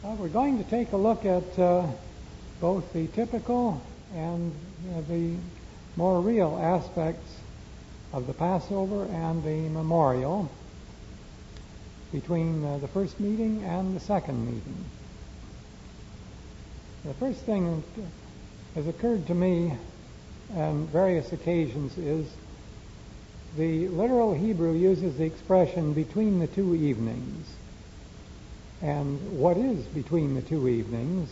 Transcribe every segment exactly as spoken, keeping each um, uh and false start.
Well, we're going to take a look at uh, both the typical and uh, the more real aspects of the Passover and the memorial between uh, the first meeting and the second meeting. The first thing that has occurred to me on various occasions is the literal Hebrew uses the expression between the two evenings. And what is between the two evenings?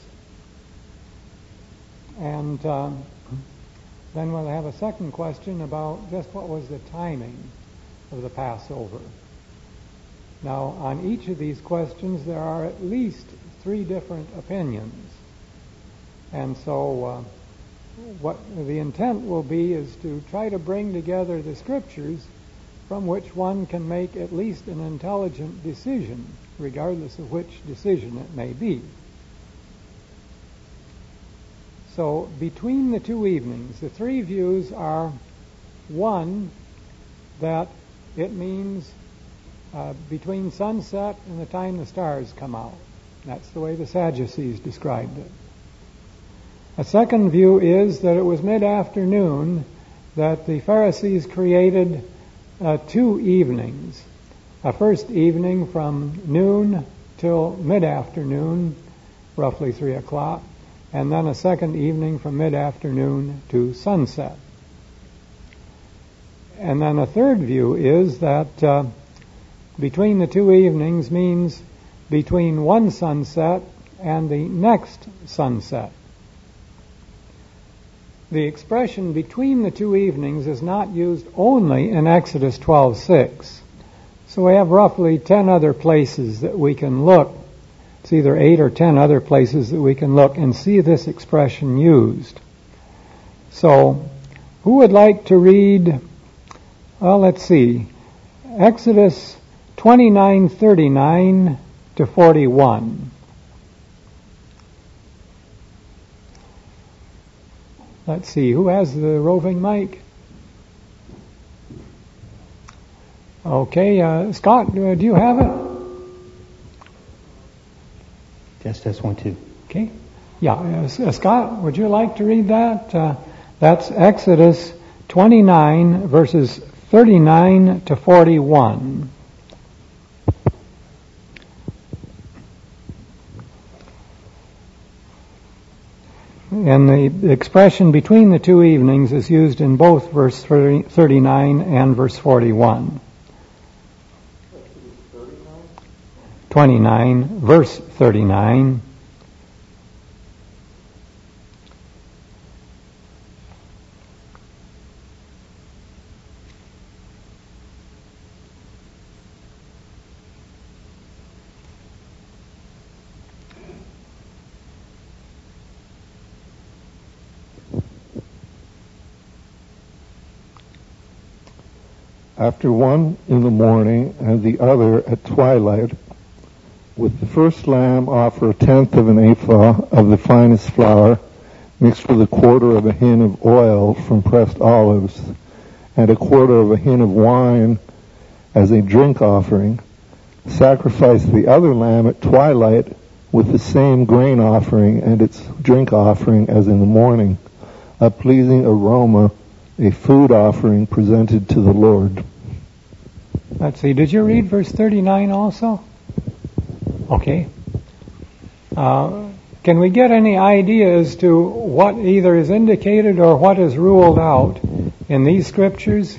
And um, then we'll have a second question about just what was the timing of the Passover. Now, on each of these questions, there are at least three different opinions. And so uh, what the intent will be is to try to bring together the Scriptures from which one can make at least an intelligent decision, regardless of which decision it may be. So, between the two evenings, the three views are, one, that it means uh, between sunset and the time the stars come out. That's the way the Sadducees described it. A second view is that it was mid-afternoon that the Pharisees created uh, two evenings. A first evening from noon till mid-afternoon, roughly three o'clock, and then a second evening from mid-afternoon to sunset. And then a third view is that uh, between the two evenings means between one sunset and the next sunset. The expression between the two evenings is not used only in Exodus twelve six. So we have roughly ten other places that we can look. It's either eight or ten other places that we can look and see this expression used. So, who would like to read, well, let's see, Exodus twenty-nine thirty-nine to forty-one. Let's see, who has the roving mic? Okay, uh, Scott, uh, do you have it? Test, test, one, two. Okay. Yeah, uh, Scott, would you like to read that? Uh, that's Exodus twenty-nine, verses thirty-nine to forty-one. And the expression between the two evenings is used in both verse thirty-nine and verse forty-one. twenty-nine, verse thirty-nine. After one in the morning and the other at twilight, with the first lamb offer a tenth of an ephah of the finest flour, mixed with a quarter of a hin of oil from pressed olives, and a quarter of a hin of wine as a drink offering. Sacrifice the other lamb at twilight with the same grain offering and its drink offering as in the morning, a pleasing aroma, a food offering presented to the Lord. Let's see, did you read verse thirty-nine also? Okay. Uh, can we get any idea as to what either is indicated or what is ruled out in these scriptures?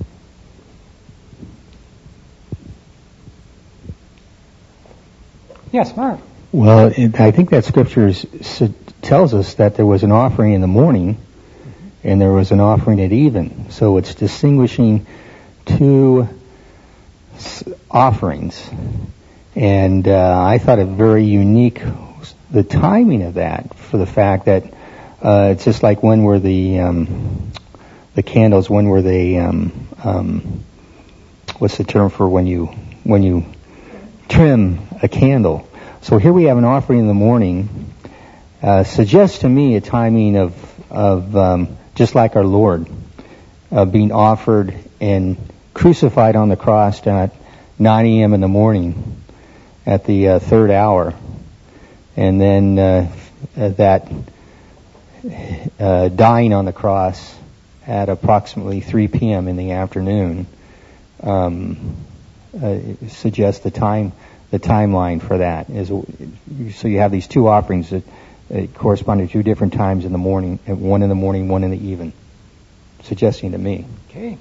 Yes, Mark. Well, it, I think that scripture is, tells us that there was an offering in the morning and there was an offering at even. So it's distinguishing two offerings. And uh, I thought it very unique, the timing of that, for the fact that uh, it's just like when were the um, the candles, when were they, um, um, what's the term for when you when you trim a candle? So here we have an offering in the morning, uh, suggests to me a timing of, of um, just like our Lord, uh, being offered and crucified on the cross at nine a.m. in the morning, at the uh, third hour. and then uh, that uh, dying on the cross at approximately three p.m. in the afternoon um, uh, suggests the time, the timeline for that. Is so you have these two offerings that uh, correspond to two different times in the morning, one in the morning, one in the even, suggesting to me. Okay.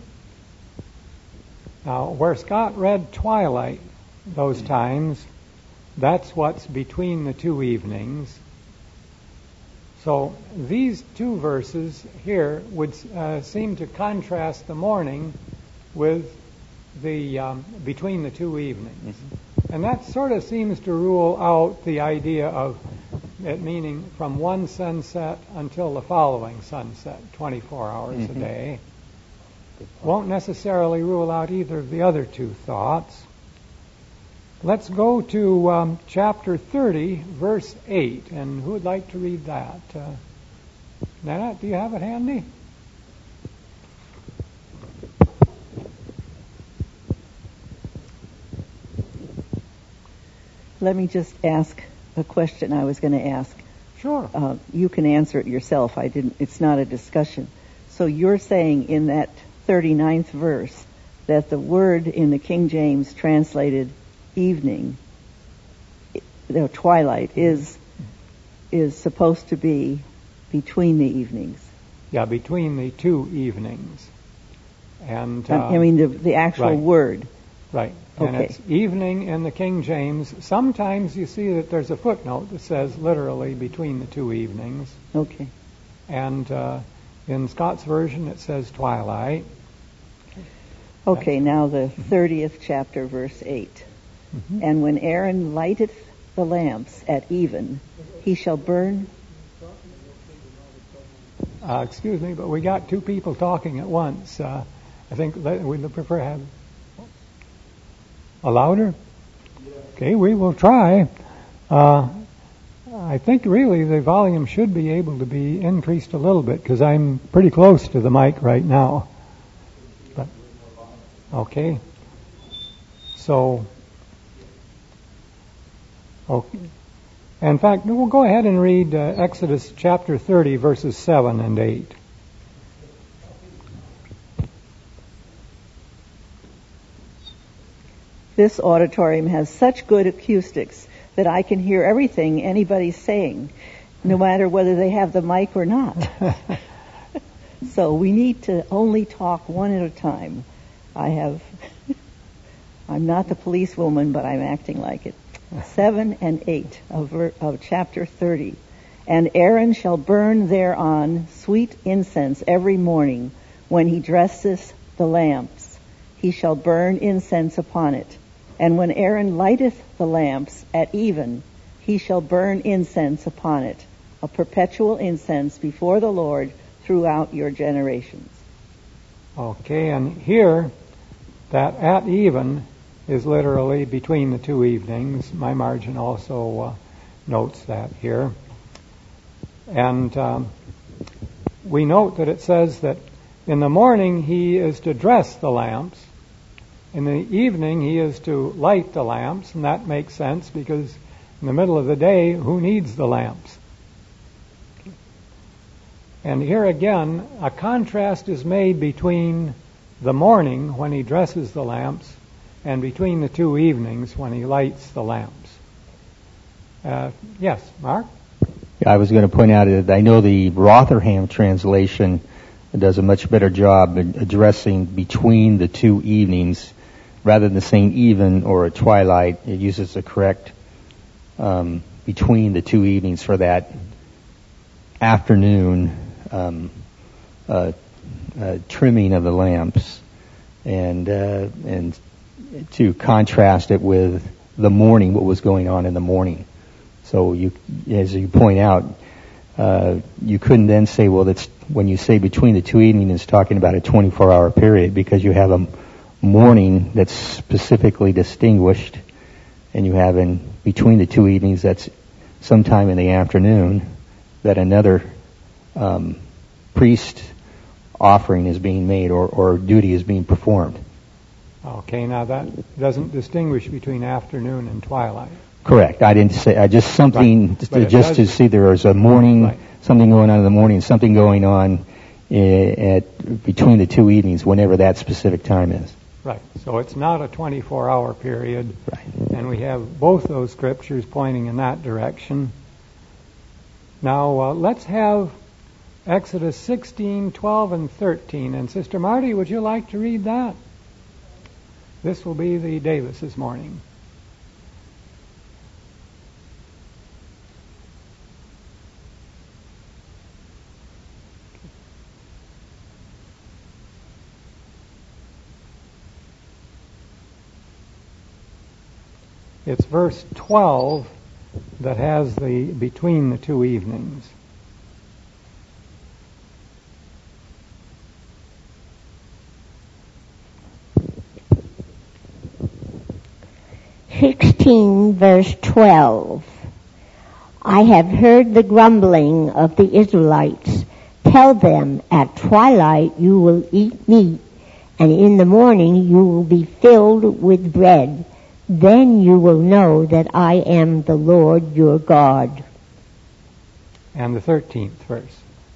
Now, where Scott read twilight those times, that's what's between the two evenings. So these two verses here would uh, seem to contrast the morning with the um, between the two evenings. Mm-hmm. And that sort of seems to rule out the idea of it meaning from one sunset until the following sunset, twenty-four hours mm-hmm. a day. Won't necessarily rule out either of the other two thoughts. Let's go to um, chapter thirty, verse eight. And who would like to read that? Uh, Nana, do you have it handy? Let me just ask a question I was going to ask. Sure. Uh, you can answer it yourself. I didn't. It's not a discussion. So you're saying in that thirty-ninth verse that the word in the King James translated evening, the twilight, is is supposed to be between the evenings. Yeah, between the two evenings. And uh, I mean the the actual right. word. Right. And okay. It's evening in the King James. Sometimes you see that there's a footnote that says literally between the two evenings. Okay. And uh, in Scott's version it says twilight. Okay, now the thirtieth chapter, verse eight. Mm-hmm. And when Aaron lighteth the lamps at even, he shall burn... Uh, excuse me, but we got two people talking at once. Uh, I think we'd prefer to have... A louder? Okay, we will try. Uh, I think really the volume should be able to be increased a little bit because I'm pretty close to the mic right now. But, okay. So... Okay. In fact, we'll go ahead and read uh, Exodus chapter thirty, verses seven and eight. This auditorium has such good acoustics that I can hear everything anybody's saying, no matter whether they have the mic or not. So we need to only talk one at a time. I have... I'm not the policewoman, but I'm acting like it. Seven and eight of, ver- of chapter thirty. And Aaron shall burn thereon sweet incense every morning when he dresseth the lamps. He shall burn incense upon it. And when Aaron lighteth the lamps at even, he shall burn incense upon it, a perpetual incense before the Lord throughout your generations. Okay, and here, that at even is literally between the two evenings. My margin also uh, notes that here. And um, we note that it says that in the morning he is to dress the lamps. In the evening he is to light the lamps, and that makes sense because in the middle of the day, who needs the lamps? And here again, a contrast is made between the morning when he dresses the lamps and between the two evenings when he lights the lamps. Uh, yes, Mark? I was going to point out that I know the Rotherham translation does a much better job addressing between the two evenings rather than saying even or a twilight. It uses the correct um, between the two evenings for that afternoon um, uh, uh, trimming of the lamps, and uh, and to contrast it with the morning, what was going on in the morning. So you, as you point out, uh, you couldn't then say, well, that's when you say between the two evenings, it's talking about a twenty-four hour period, because you have a morning that's specifically distinguished, and you have in between the two evenings that's sometime in the afternoon that another um, priest offering is being made, or, or duty is being performed. Okay, now that doesn't distinguish between afternoon and twilight. Correct. I didn't say. I just something Right. just, But to, it just does- to see there is a morning, Right. something going on in the morning, something going on uh, at between the two evenings, whenever that specific time is. Right. So it's not a twenty-four hour period. Right. And we have both those scriptures pointing in that direction. Now, uh, let's have Exodus sixteen, twelve, and thirteen. And Sister Marty, would you like to read that? This will be the Davis this morning. It's verse twelve that has the between the two evenings. sixteen, verse twelve. I have heard the grumbling of the Israelites. Tell them, at twilight you will eat meat, and in the morning you will be filled with bread. Then you will know that I am the Lord your God. And the thirteenth verse.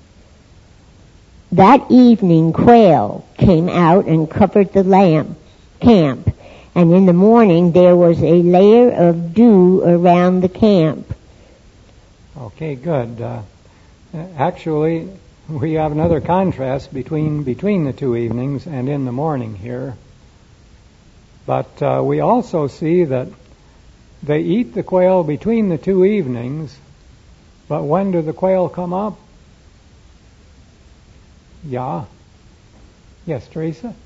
That evening quail came out and covered the lamp, camp, and in the morning there was a layer of dew around the camp. Okay, good. Uh, actually, we have another contrast between between the two evenings and in the morning here. But uh, we also see that they eat the quail between the two evenings, but when do the quail come up? Yeah. Yes, Teresa?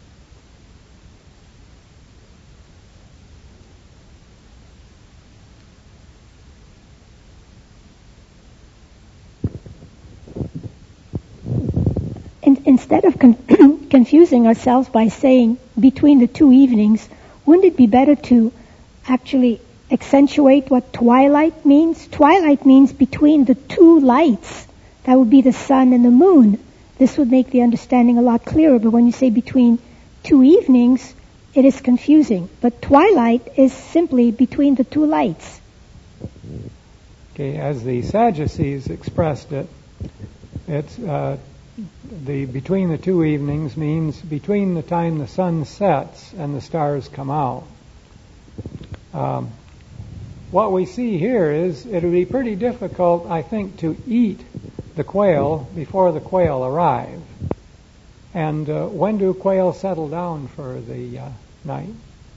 In, instead of con- confusing ourselves by saying between the two evenings, wouldn't it be better to actually accentuate what twilight means? Twilight means between the two lights. That would be the sun and the moon. This would make the understanding a lot clearer, but when you say between two evenings, it is confusing. But twilight is simply between the two lights. Okay, as the Sadducees expressed it, it's uh, the between the two evenings means between the time the sun sets and the stars come out. Um, what we see here is it would be pretty difficult, I think, to eat the quail before the quail arrive. And uh, when do quail settle down for the uh, night?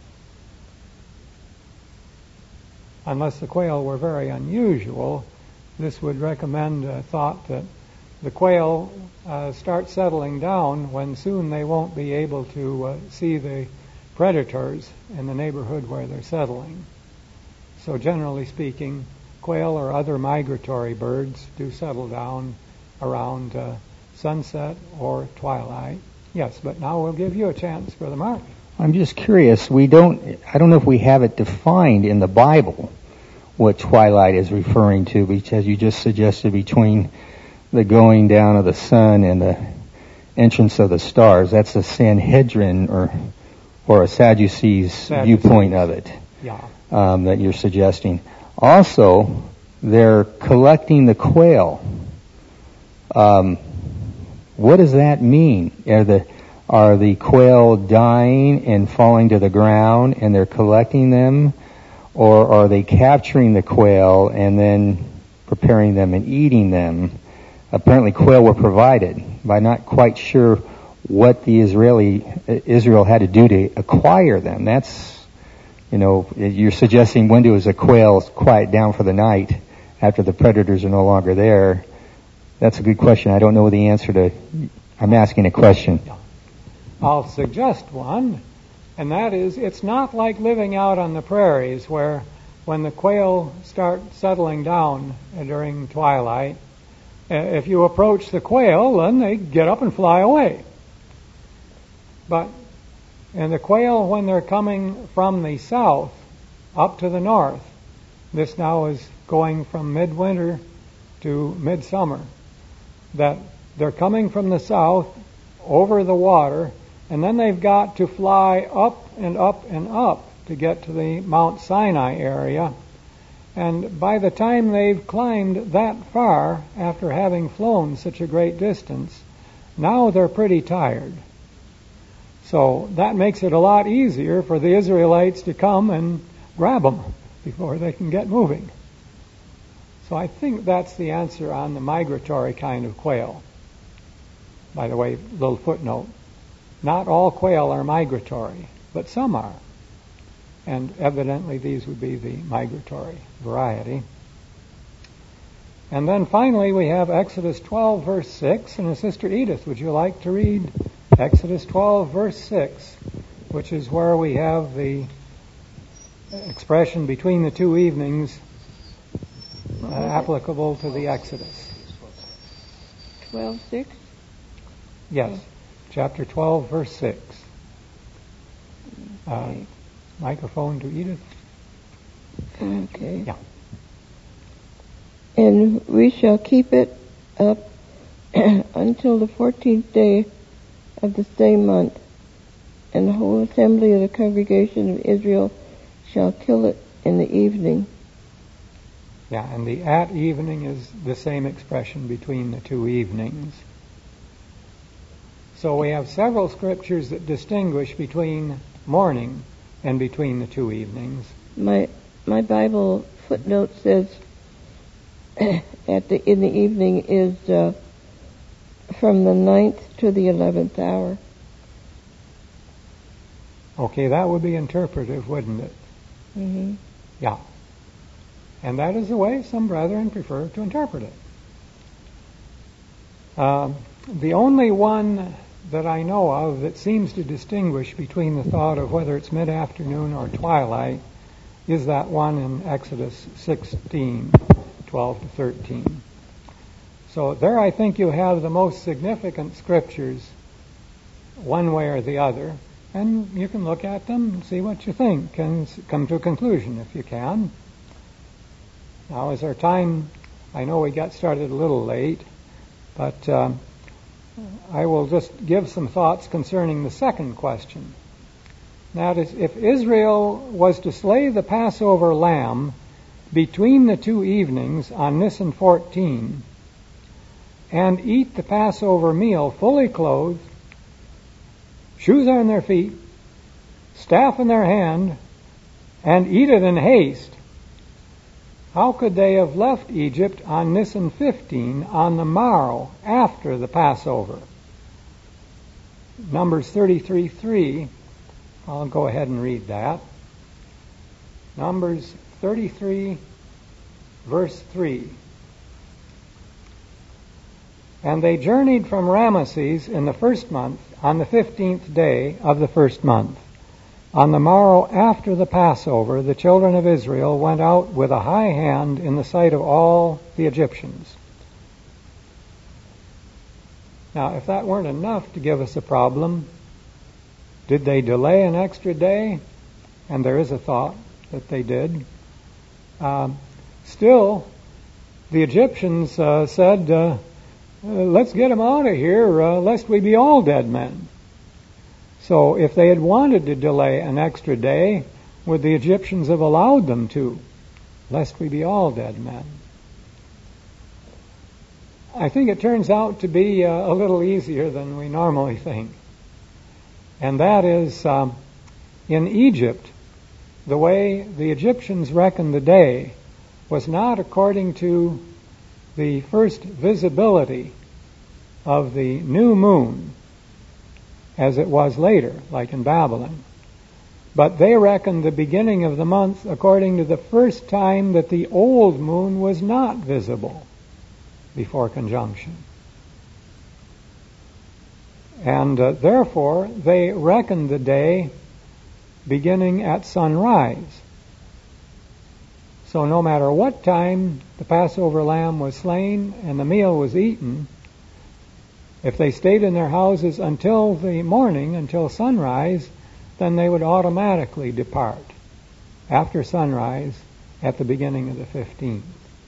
Unless the quail were very unusual, this would recommend a thought that the quail uh, start settling down when soon they won't be able to uh, see the predators in the neighborhood where they're settling. So generally speaking, quail or other migratory birds do settle down around uh, sunset or twilight. Yes, but now we'll give you a chance for the mark. I'm just curious. We don't. I don't know if we have it defined in the Bible what twilight is referring to, because you just suggested between the going down of the sun and the entrance of the stars. That's a Sanhedrin or or a Sadducees, Sadducees. viewpoint of it. Yeah. Um, that you're suggesting. Also, they're collecting the quail. Um, what does that mean? Are the are the quail dying and falling to the ground, and they're collecting them, or are they capturing the quail and then preparing them and eating them? Apparently, quail were provided. But I'm not quite sure what the Israeli Israel had to do to acquire them. That's You know, you're suggesting when does a quail quiet down for the night after the predators are no longer there? That's a good question. I don't know the answer to. I'm asking a question. I'll suggest one, and that is it's not like living out on the prairies where when the quail start settling down during twilight, if you approach the quail, then they get up and fly away. But and the quail, when they're coming from the south up to the north, this now is going from midwinter to midsummer, that they're coming from the south over the water, and then they've got to fly up and up and up to get to the Mount Sinai area. And by the time they've climbed that far, after having flown such a great distance, now they're pretty tired. So that makes it a lot easier for the Israelites to come and grab them before they can get moving. So I think that's the answer on the migratory kind of quail. By the way, little footnote. Not all quail are migratory, but some are. And evidently these would be the migratory variety. And then finally we have Exodus twelve, verse six. And Sister Edith, would you like to read Exodus twelve, verse six, which is where we have the expression between the two evenings uh, applicable to the Exodus. twelve six? Yes, chapter twelve, verse six. Uh, Okay. Microphone to Edith. Okay. Yeah. And we shall keep it up until the fourteenth day of the same month, and the whole assembly of the congregation of Israel shall kill it in the evening. Yeah, and the at evening is the same expression between the two evenings. So we have several scriptures that distinguish between morning and between the two evenings. My my Bible footnote says at the in the evening is uh, from the ninth to the eleventh hour. Okay, that would be interpretive, wouldn't it? Mm-hmm. Yeah. And that is the way some brethren prefer to interpret it. Um, the only one that I know of that seems to distinguish between the thought of whether it's mid-afternoon or twilight is that one in Exodus sixteen, twelve to thirteen. So there I think you have the most significant scriptures one way or the other, and you can look at them and see what you think and come to a conclusion if you can. Now, as our time, I know we got started a little late, but um, I will just give some thoughts concerning the second question. That is, if Israel was to slay the Passover lamb between the two evenings on Nisan fourteen and eat the Passover meal fully clothed, shoes on their feet, staff in their hand, and eat it in haste, how could they have left Egypt on Nisan fifteen on the morrow after the Passover? Numbers thirty-three three. I'll go ahead and read that. Numbers thirty-three, verse three. And they journeyed from Ramesses in the first month, on the fifteenth day of the first month. On the morrow after the Passover, the children of Israel went out with a high hand in the sight of all the Egyptians. Now, if that weren't enough to give us a problem, did they delay an extra day? And there is a thought that they did. Um, still, the Egyptians uh, said, uh, let's get them out of here, uh, lest we be all dead men. So if they had wanted to delay an extra day, would the Egyptians have allowed them to, lest we be all dead men? I think it turns out to be uh, a little easier than we normally think. And that is, um, in Egypt, the way the Egyptians reckoned the day was not according to the first visibility of the new moon, as it was later, like in Babylon. But they reckoned the beginning of the month according to the first time that the old moon was not visible before conjunction. And uh, therefore, they reckoned the day beginning at sunrise. So no matter what time the Passover lamb was slain and the meal was eaten, if they stayed in their houses until the morning, until sunrise, then they would automatically depart after sunrise at the beginning of the fifteenth.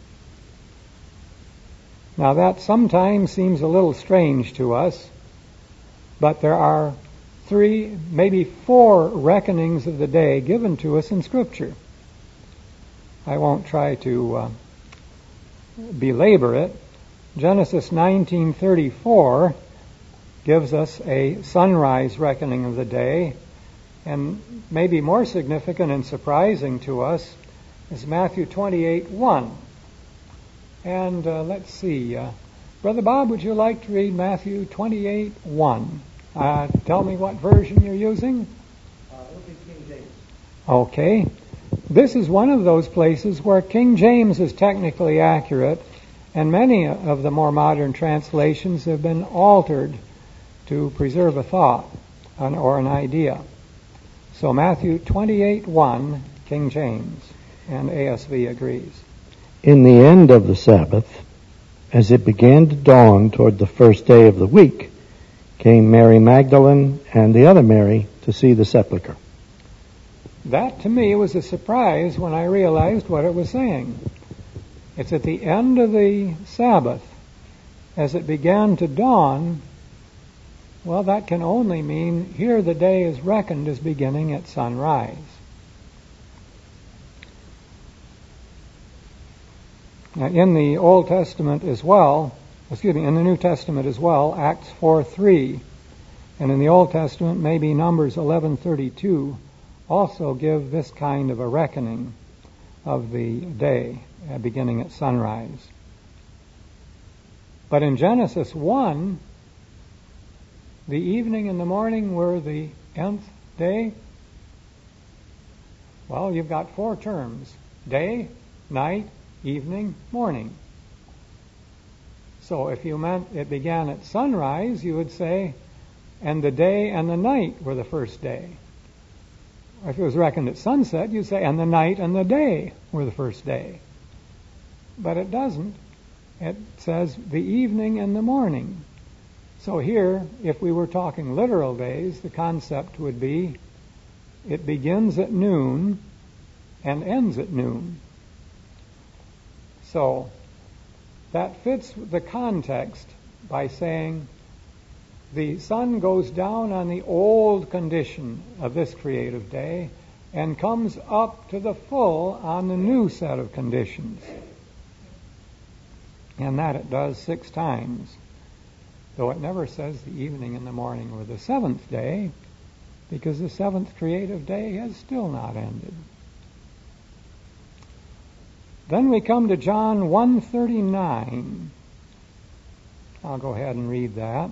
Now that sometimes seems a little strange to us, but there are three, maybe four reckonings of the day given to us in Scripture. I won't try to uh, belabor it. Genesis nineteen thirty-four gives us a sunrise reckoning of the day, and maybe more significant and surprising to us is Matthew twenty-eight one. And uh, let's see, uh, Brother Bob, would you like to read Matthew twenty-eight one? Uh, tell me what version you're using. Uh, look at King James. Okay. This is one of those places where King James is technically accurate, and many of the more modern translations have been altered to preserve a thought or an idea. So Matthew twenty-eight one, King James, and A S V agrees. In the end of the Sabbath, as it began to dawn toward the first day of the week, came Mary Magdalene and the other Mary to see the sepulchre. That to me was a surprise when I realized what it was saying. It's at the end of the Sabbath, as it began to dawn. Well, that can only mean here the day is reckoned as beginning at sunrise. Now, in the Old Testament as well, excuse me, in the New Testament as well, Acts four three, and in the Old Testament, maybe Numbers eleven thirty-two, also give this kind of a reckoning of the day, uh, beginning at sunrise. But in Genesis one, the evening and the morning were the nth day. Well, you've got four terms: day, night, evening, morning. So if you meant it began at sunrise, you would say, and the day and the night were the first day. Or if it was reckoned at sunset, you'd say, and the night and the day were the first day. But it doesn't. It says the evening and the morning. So here, if we were talking literal days, the concept would be it begins at noon and ends at noon. So that fits the context by saying the sun goes down on the old condition of this creative day and comes up to the full on the new set of conditions. And that it does six times. Though it never says the evening and the morning were the seventh day, because the seventh creative day has still not ended. Then we come to John one thirty-nine. I'll go ahead and read that.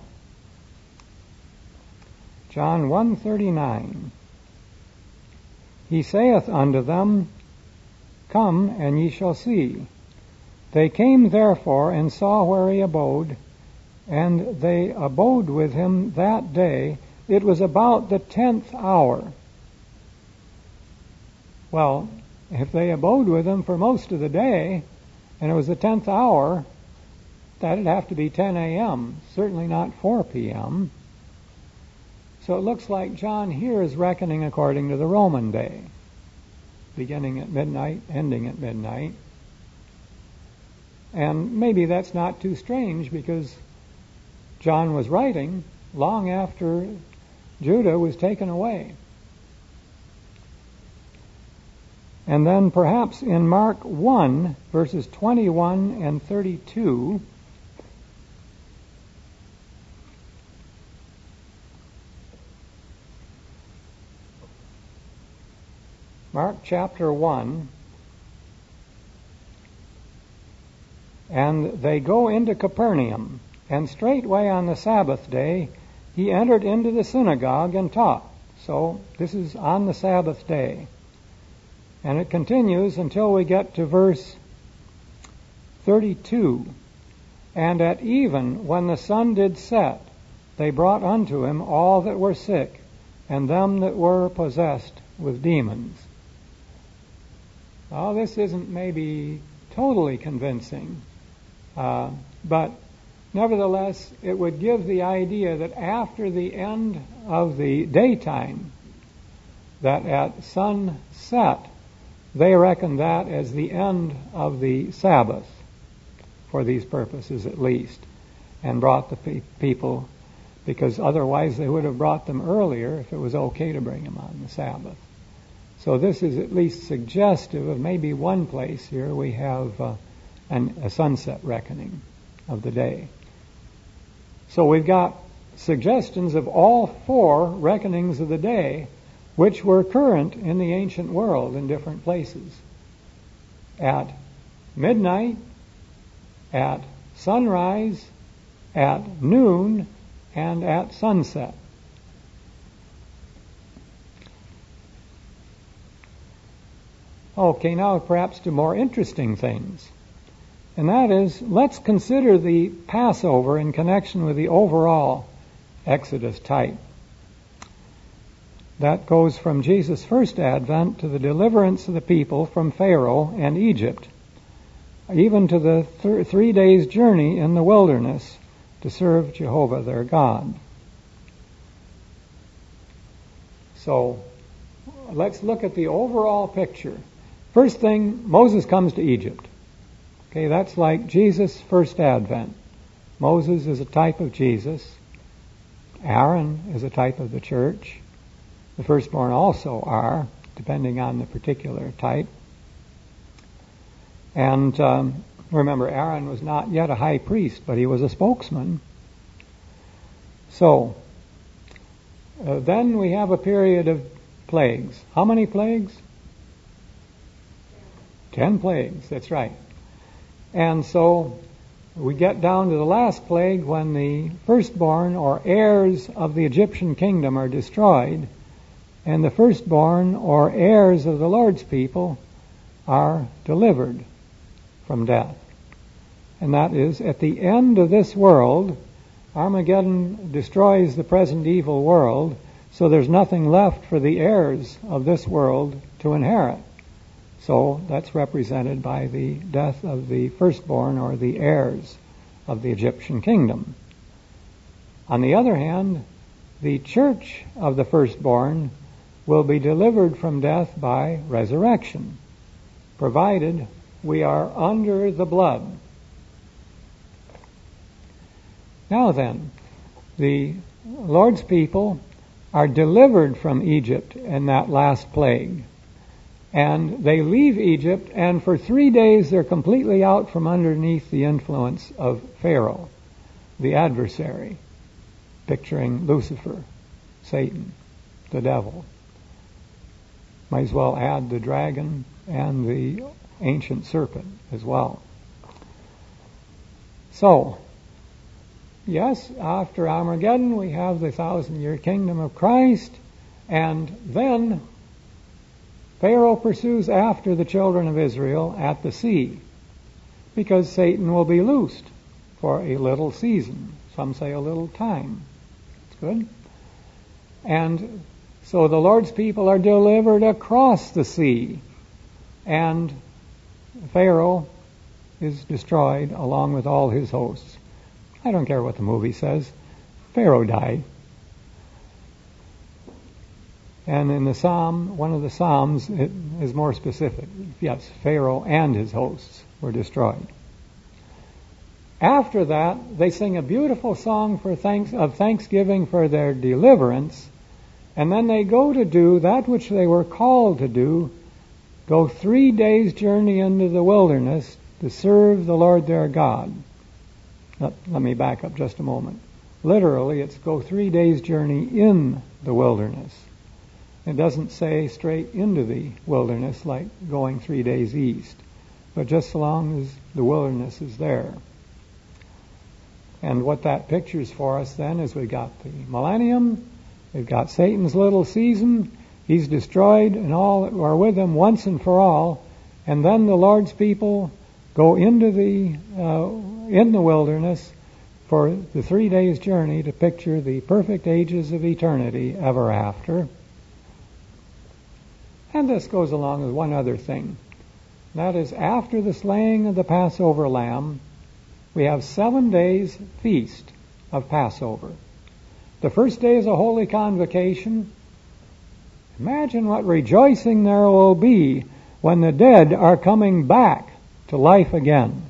John one thirty-nine. He saith unto them, Come, and ye shall see. They came therefore and saw where he abode, and they abode with him that day. It was about the tenth hour. Well, if they abode with him for most of the day, and it was the tenth hour, that'd have to be ten a.m., certainly not four p.m. So it looks like John here is reckoning according to the Roman day, beginning at midnight, ending at midnight. And maybe that's not too strange, because John was writing long after Judah was taken away. And then perhaps in Mark one, verses twenty-one and thirty-two, Mark chapter one, and they go into Capernaum, and straightway on the Sabbath day he entered into the synagogue and taught. So this is on the Sabbath day. And it continues until we get to verse thirty-two. And at even, when the sun did set, they brought unto him all that were sick, and them that were possessed with demons. Well, this isn't maybe totally convincing, uh, but nevertheless, it would give the idea that after the end of the daytime, that at sunset, they reckon that as the end of the Sabbath, for these purposes at least, and brought the pe- people, because otherwise they would have brought them earlier if it was okay to bring them on the Sabbath. So this is at least suggestive of maybe one place here we have uh, an, a sunset reckoning of the day. So we've got suggestions of all four reckonings of the day, which were current in the ancient world in different places. At midnight, at sunrise, at noon, and at sunset. Okay, now perhaps to more interesting things. And that is, let's consider the Passover in connection with the overall Exodus type. That goes from Jesus' first advent to the deliverance of the people from Pharaoh and Egypt, even to the th- three days' journey in the wilderness to serve Jehovah their God. So, let's look at the overall picture. First thing, Moses comes to Egypt. Okay, that's like Jesus' first advent. Moses is a type of Jesus. Aaron is a type of the church. The firstborn also are, depending on the particular type. And um, remember, Aaron was not yet a high priest, but he was a spokesman. So, uh, then we have a period of plagues. How many plagues? Ten plagues, that's right. And so we get down to the last plague when the firstborn or heirs of the Egyptian kingdom are destroyed, and the firstborn or heirs of the Lord's people are delivered from death. And that is, at the end of this world, Armageddon destroys the present evil world, so there's nothing left for the heirs of this world to inherit. So that's represented by the death of the firstborn or the heirs of the Egyptian kingdom. On the other hand, the church of the firstborn will be delivered from death by resurrection, provided we are under the blood. Now then, the Lord's people are delivered from Egypt in that last plague. And they leave Egypt, and for three days they're completely out from underneath the influence of Pharaoh, the adversary, picturing Lucifer, Satan, the devil. Might as well add the dragon and the ancient serpent as well. So, yes, after Armageddon we have the thousand-year kingdom of Christ, and then Pharaoh pursues after the children of Israel at the sea, because Satan will be loosed for a little season. Some say a little time. It's good. And so the Lord's people are delivered across the sea, and Pharaoh is destroyed along with all his hosts. I don't care what the movie says. Pharaoh died. And in the Psalm, one of the Psalms, it is more specific. Yes, Pharaoh and his hosts were destroyed. After that, they sing a beautiful song for thanks, of thanksgiving for their deliverance, and then they go to do that which they were called to do, go three days' journey into the wilderness to serve the Lord their God. Let, let me back up just a moment. Literally, it's go three days' journey in the wilderness. It doesn't say straight into the wilderness like going three days east, but just so long as the wilderness is there. And what that pictures for us then is we've got the millennium, we've got Satan's little season, he's destroyed and all that are with him once and for all, and then the Lord's people go into the uh, in the wilderness for the three days journey to picture the perfect ages of eternity ever after. And this goes along with one other thing. That is, after the slaying of the Passover lamb, we have seven days feast of Passover. The first day is a holy convocation. Imagine what rejoicing there will be when the dead are coming back to life again.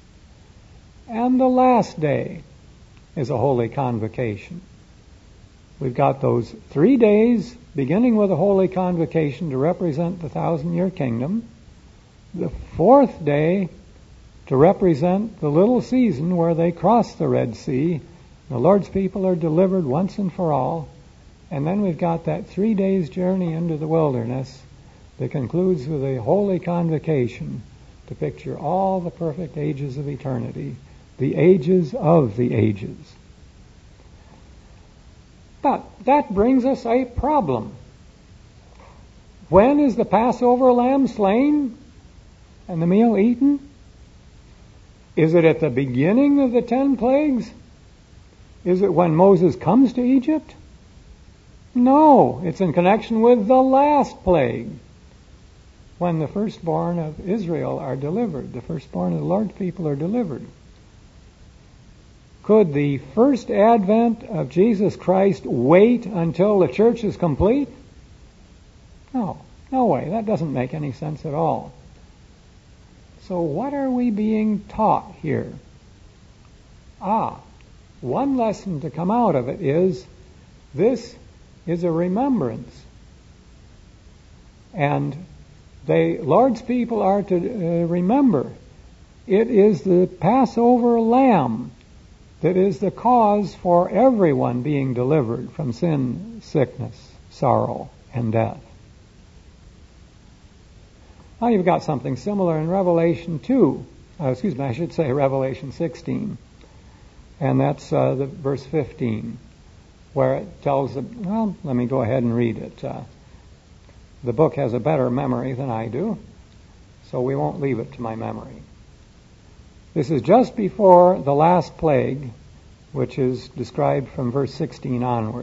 And the last day is a holy convocation. we've got those three days, beginning with a holy convocation to represent the thousand-year kingdom. The fourth day to represent the little season where they cross the Red Sea. The Lord's people are delivered once and for all. And then we've got that three days journey into the wilderness that concludes with a holy convocation to picture all the perfect ages of eternity, the ages of the ages. But that brings us a problem. When is the Passover lamb slain and the meal eaten? Is it at the beginning of the ten plagues? Is it when Moses comes to Egypt? No, it's in connection with the last plague, when the firstborn of Israel are delivered, the firstborn of the Lord's people are delivered. Could the first advent of Jesus Christ wait until the church is complete? No, no way. That doesn't make any sense at all. So what are we being taught here? Ah, one lesson to come out of it is this is a remembrance. And the Lord's people are to uh, remember it is the Passover lamb that is the cause for everyone being delivered from sin, sickness, sorrow, and death. Now you've got something similar in Revelation two. Uh, excuse me, I should say Revelation sixteen. And that's uh, the verse fifteen, where it tells them, well, let me go ahead and read it. Uh, the book has a better memory than I do, so we won't leave it to my memory. This is just before the last plague, which is described from verse sixteen onward.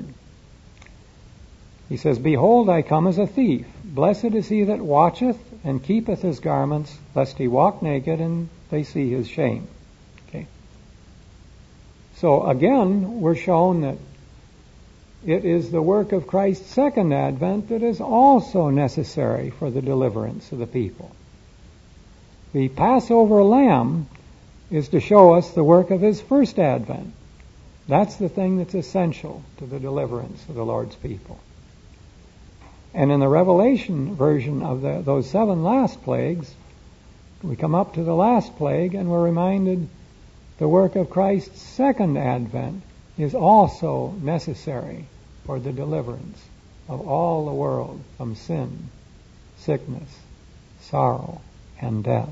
He says, "Behold, I come as a thief. Blessed is he that watcheth and keepeth his garments, lest he walk naked and they see his shame." Okay. So again, we're shown that it is the work of Christ's second advent that is also necessary for the deliverance of the people. The Passover lamb is to show us the work of his first advent. That's the thing that's essential to the deliverance of the Lord's people. And in the Revelation version of the, those seven last plagues, we come up to the last plague and we're reminded the work of Christ's second advent is also necessary for the deliverance of all the world from sin, sickness, sorrow, and death.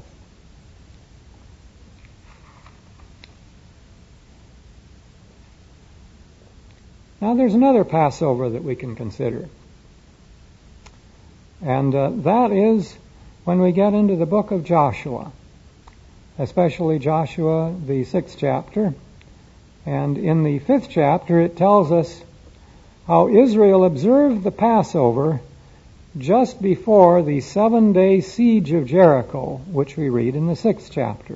Now there's another Passover that we can consider. And uh, that is when we get into the book of Joshua, especially Joshua, the sixth chapter. And in the fifth chapter, it tells us how Israel observed the Passover just before the seven-day siege of Jericho, which we read in the sixth chapter.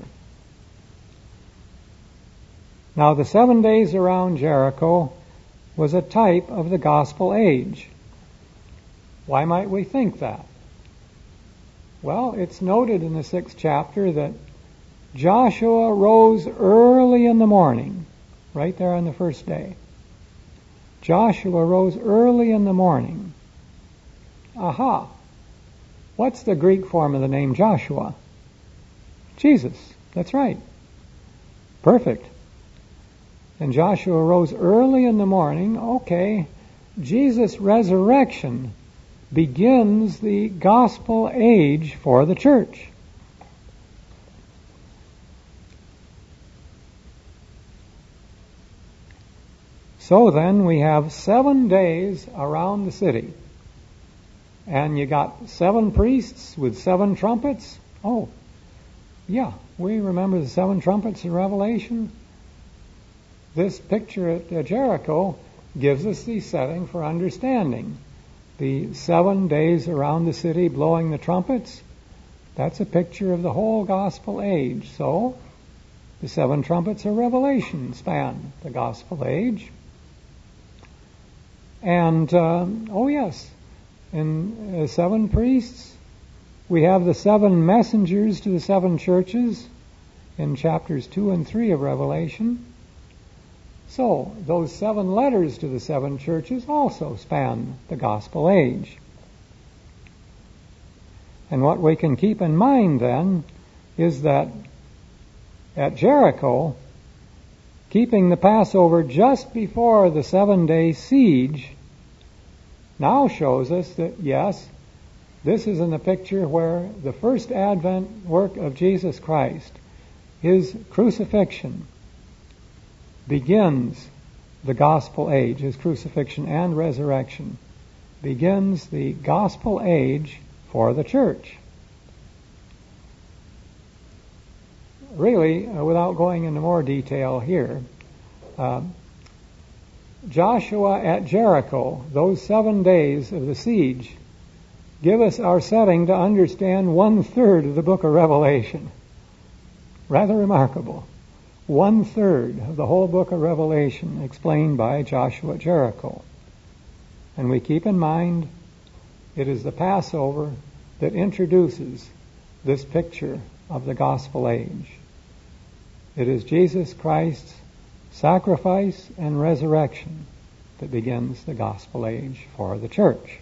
Now, the seven days around Jericho was a type of the gospel age. Why might we think that? Well, it's noted in the sixth chapter that Joshua rose early in the morning, right there on the first day. Joshua rose early in the morning. Aha! What's the Greek form of the name Joshua? Jesus. That's right. Perfect. And Joshua rose early in the morning. Okay, Jesus' resurrection begins the gospel age for the church. So then we have seven days around the city. And you got seven priests with seven trumpets. Oh, yeah, we remember the seven trumpets in Revelation. This picture at Jericho gives us the setting for understanding. The seven days around the city blowing the trumpets, that's a picture of the whole gospel age. So, the seven trumpets of Revelation span the gospel age. And, uh, oh yes, in uh, seven priests, we have the seven messengers to the seven churches in chapters two and three of Revelation. So those seven letters to the seven churches also span the gospel age. And what we can keep in mind then is that at Jericho, keeping the Passover just before the seven-day siege now shows us that, yes, this is in the picture where the first Advent work of Jesus Christ, his crucifixion, begins the gospel age. His crucifixion and resurrection begins the gospel age for the church. Really, uh, without going into more detail here, uh, Joshua at Jericho, those seven days of the siege, give us our setting to understand one-third of the book of Revelation. Rather remarkable. One-third of the whole book of Revelation explained by Joshua at Jericho. And we keep in mind it is the Passover that introduces this picture of the gospel age. It is Jesus Christ's sacrifice and resurrection that begins the gospel age for the church.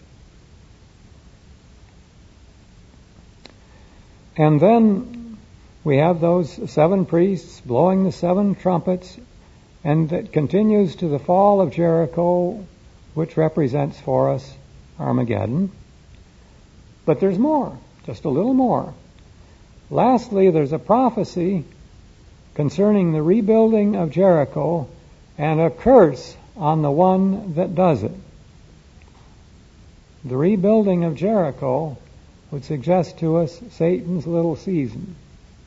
And then we have those seven priests blowing the seven trumpets, and it continues to the fall of Jericho, which represents for us Armageddon. But there's more, just a little more. Lastly, there's a prophecy concerning the rebuilding of Jericho and a curse on the one that does it. The rebuilding of Jericho would suggest to us Satan's little season.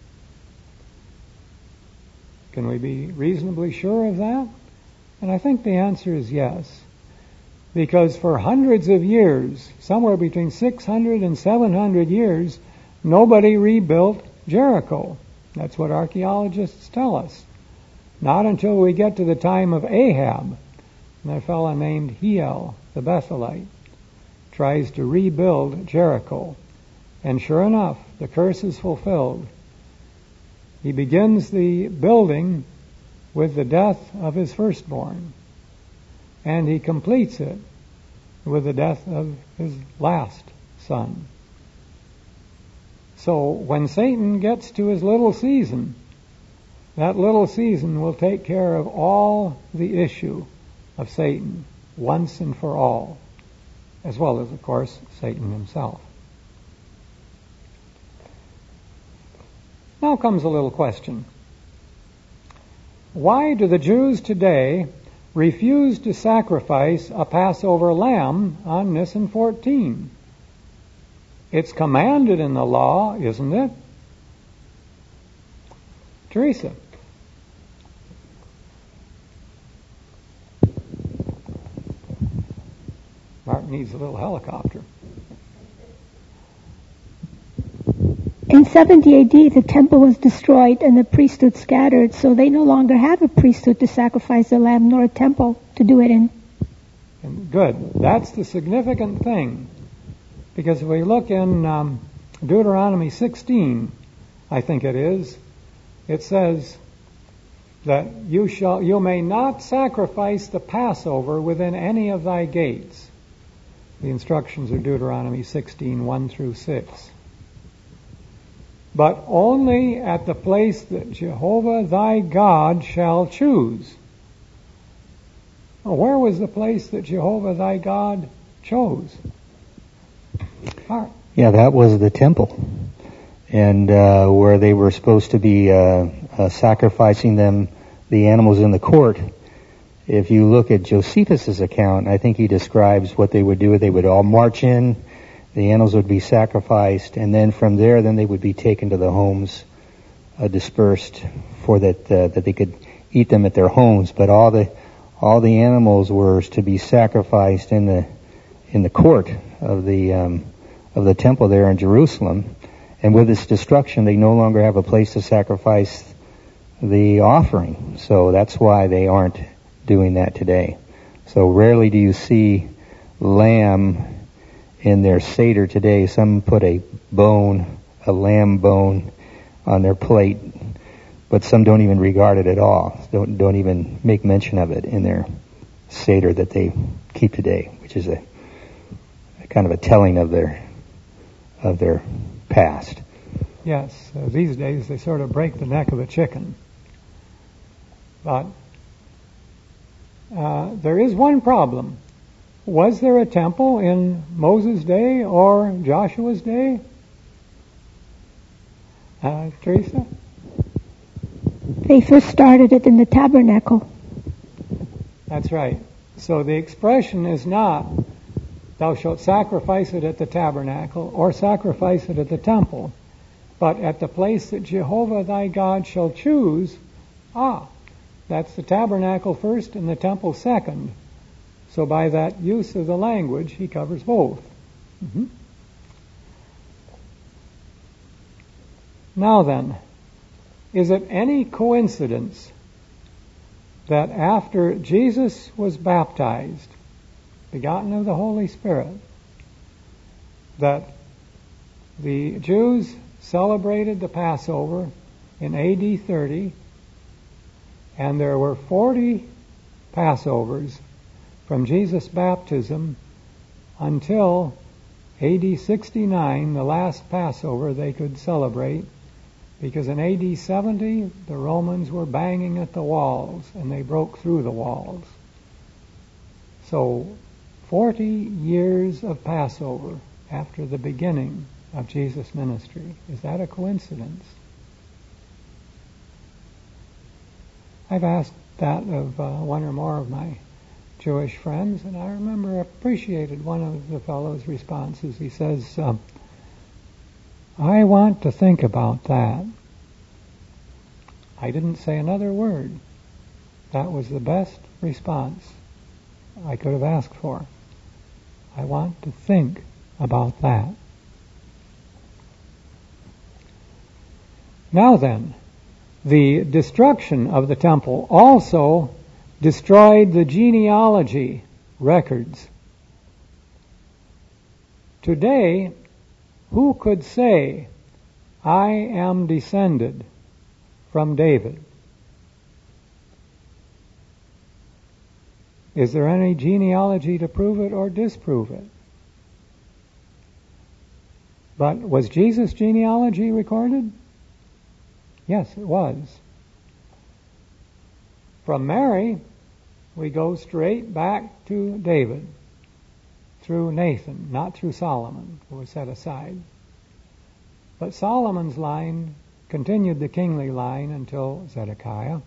Can we be reasonably sure of that? And I think the answer is yes. Because for hundreds of years, somewhere between six hundred and seven hundred years, nobody rebuilt Jericho. That's what archaeologists tell us. Not until we get to the time of Ahab, and a fellow named Hiel, the Bethelite, tries to rebuild Jericho. And sure enough, the curse is fulfilled. He begins the building with the death of his firstborn, and he completes it with the death of his last son. So when Satan gets to his little season, that little season will take care of all the issue of Satan once and for all, as well as, of course, Satan himself. Now comes a little question. Why do the Jews today refuse to sacrifice a Passover lamb on Nisan fourteen? It's commanded in the law, isn't it? Teresa. Mark needs a little helicopter. In seventy A D, the temple was destroyed and the priesthood scattered, so they no longer have a priesthood to sacrifice a lamb nor a temple to do it in. And good. That's the significant thing. Because if we look in um, Deuteronomy sixteen, I think it is, it says that you shall, you may not sacrifice the Passover within any of thy gates. The instructions are Deuteronomy sixteen, one through six. But only at the place that Jehovah thy God shall choose. Well, where was the place that Jehovah thy God chose? Right. Yeah, that was the temple. And uh, where they were supposed to be uh, uh, sacrificing them, the animals in the court. If you look at Josephus' account, I think he describes what they would do. They would all march in, the animals would be sacrificed, and then from there, then they would be taken to the homes, uh, dispersed, for that uh, that they could eat them at their homes. But all the all the animals were to be sacrificed in the in the court of the um, of the temple there in Jerusalem. And with its destruction, they no longer have a place to sacrifice the offering. So that's why they aren't doing that today. So rarely do you see lamb in their Seder today. Some put a bone, a lamb bone, on their plate but some don't even regard it at all. Don't don't even make mention of it in their Seder that they keep today, which is a, a kind of a telling of their of their past. Yes, uh, these days they sort of break the neck of a chicken. But uh, there is one problem. Was there a temple in Moses' day or Joshua's day? Uh, Teresa? They first started it in the tabernacle. That's right. So the expression is not, thou shalt sacrifice it at the tabernacle or sacrifice it at the temple, but at the place that Jehovah thy God shall choose. Ah, that's the tabernacle first and the temple second. So by that use of the language, he covers both. Mm-hmm. Now then, is it any coincidence that after Jesus was baptized, begotten of the Holy Spirit, that the Jews celebrated the Passover in A D thirty, and there were forty Passovers from Jesus' baptism until A D sixty-nine, the last Passover they could celebrate, because in A D seventy the Romans were banging at the walls and they broke through the walls. So forty years of Passover after the beginning of Jesus' ministry. Is that a coincidence? I've asked that of uh, one or more of my Jewish friends, and I remember appreciated one of the fellow's responses. He says, um, I want to think about that. I didn't say another word. That was the best response I could have asked for. I want to think about that. Now then, the destruction of the temple also destroyed the genealogy records. Today, who could say, I am descended from David? Is there any genealogy to prove it or disprove it? But was Jesus' genealogy recorded? Yes, it was. From Mary, we go straight back to David through Nathan, not through Solomon, who was set aside. But Solomon's line continued the kingly line until Zedekiah.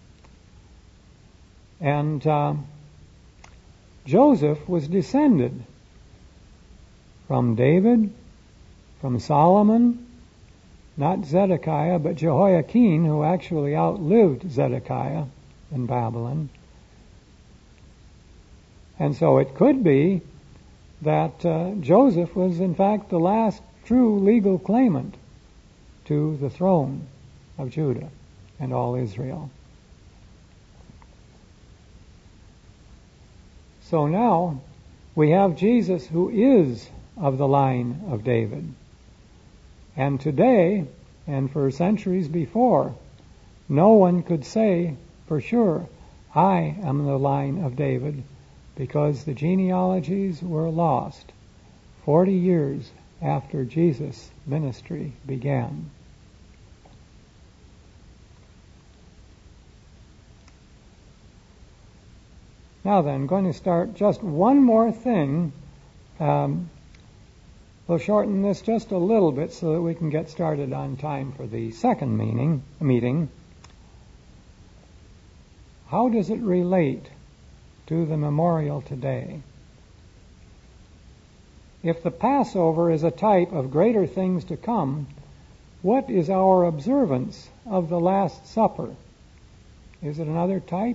And uh, Joseph was descended from David, from Solomon, not Zedekiah, but Jehoiakim, who actually outlived Zedekiah in Babylon. And so it could be that uh, Joseph was in fact the last true legal claimant to the throne of Judah and all Israel. So now we have Jesus, who is of the line of David. And today, and for centuries before, no one could say for sure, I am the line of David, because the genealogies were lost forty years after Jesus' ministry began. Now then, I'm going to start just one more thing. Um, we'll shorten this just a little bit so that we can get started on time for the second meeting. meeting. How does it relate to the memorial today? If the Passover is a type of greater things to come, what is our observance of the Last Supper? Is it another type?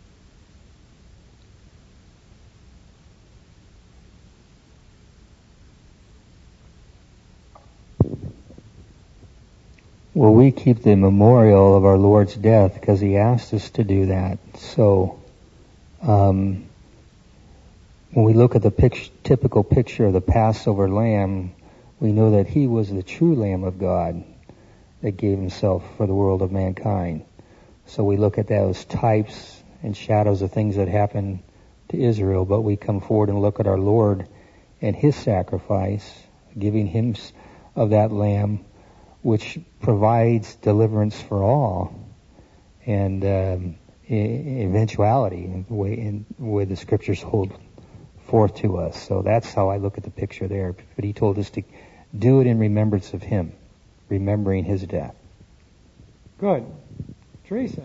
Well, we keep the memorial of our Lord's death because He asked us to do that. So, um, when we look at the pic- typical picture of the Passover lamb, we know that He was the true Lamb of God. that gave himself for the world of mankind. So we look at those types and shadows of things that happened to Israel, but we come forward and look at our Lord and his sacrifice, giving him of that lamb, which provides deliverance for all, and um, eventuality in the way, in the way the scriptures hold forth to us. So that's how I look at the picture there. But he told us to do it in remembrance of him, remembering his death. Good. Teresa.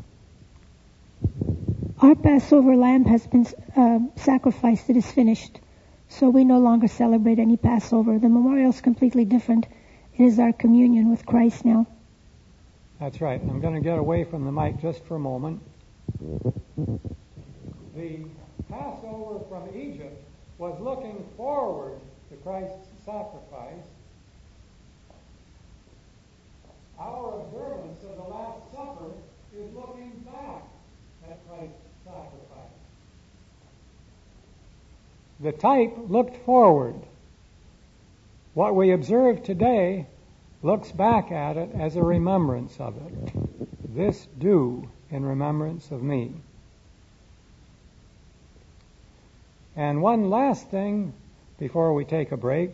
Our Passover lamb has been uh, sacrificed. It is finished. So we no longer celebrate any Passover. The memorial is completely different. It is our communion with Christ now. That's right. I'm going to get away from the mic just for a moment. The Passover from Egypt was looking forward to Christ's sacrifice. Our observance of the Last Supper is looking back at Christ's sacrifice. The type looked forward. What we observe today looks back at it as a remembrance of it. This do in remembrance of me. And one last thing before we take a break.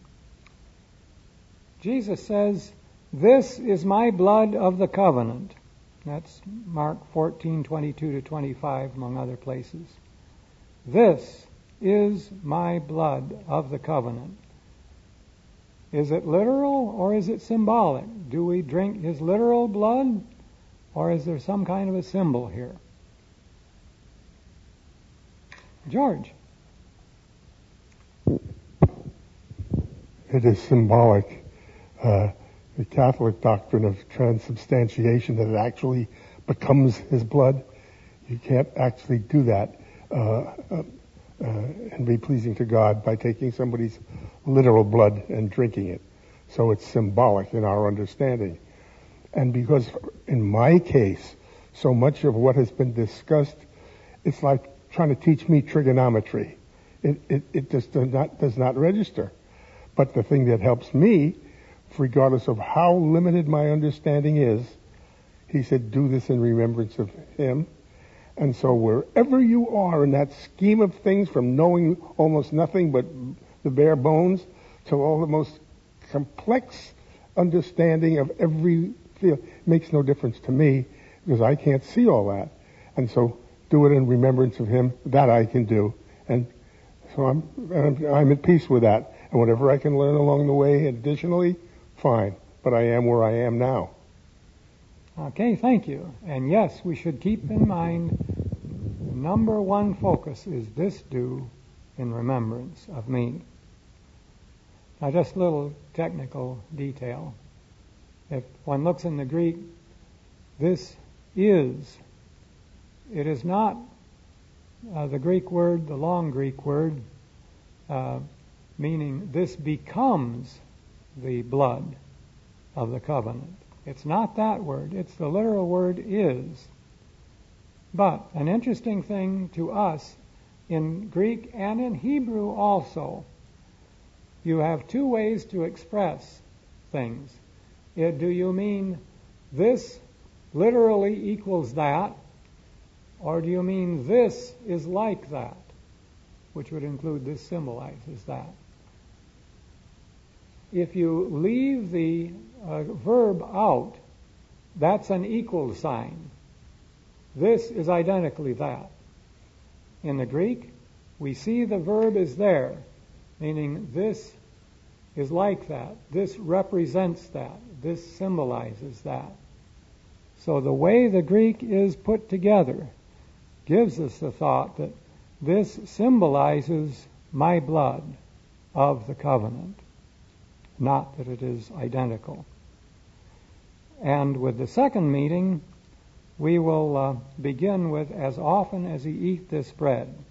Jesus says, "This is my blood of the covenant." That's Mark fourteen, twenty-two to twenty-five, among other places. This is my blood of the covenant. Is it literal or is it symbolic? Do we drink his literal blood, or is there some kind of a symbol here? George. It is symbolic. Uh, the Catholic doctrine of transubstantiation, that it actually becomes his blood. You can't actually do that uh, uh, uh, and be pleasing to God by taking somebody's literal blood and drinking it. So it's symbolic in our understanding. And because in my case, so much of what has been discussed, it's like trying to teach me trigonometry. It, it, it just does not, does not register. But the thing that helps me, regardless of how limited my understanding is, he said, do this in remembrance of him. And so wherever you are in that scheme of things, from knowing almost nothing but the bare bones to all the most complex understanding of every field, makes no difference to me because I can't see all that. And so do it in remembrance of him. That I can do. And so I'm, I'm, I'm at peace with that. And whatever I can learn along the way additionally, fine. But I am where I am now. Okay, thank you. And yes, we should keep in mind the number one focus is this do in remembrance of me. Now just a little technical detail. If one looks in the Greek, this is, it is not uh, the Greek word, the long Greek word, uh, meaning this becomes the blood of the covenant. It's not that word. It's the literal word is. But an interesting thing to us in Greek and in Hebrew also, you have two ways to express things. It, do you mean this literally equals that, or do you mean this is like that, which would include this symbolizes that? If you leave the uh, verb out, that's an equal sign. This is identically that. In the Greek, we see the verb is there, meaning this is like that. This represents that. This symbolizes that. So the way the Greek is put together gives us the thought that this symbolizes my blood of the covenant. Not that it is identical. And with the second meeting, we will uh, begin with, as often as ye eat this bread.